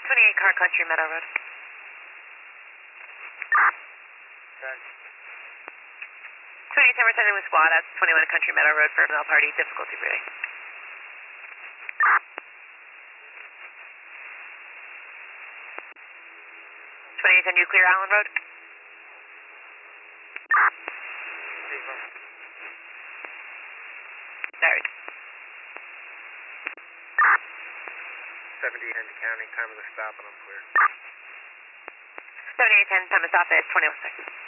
28 Car Country Meadow Road. Okay. 28 San Martin with squad, that's 21 Country Meadow Road for male party, difficulty breathing. 28 on Nuclear Island Road. Sorry. 78 Henry County, time of the stop and I'm clear. 7810, time of stop is 21 seconds.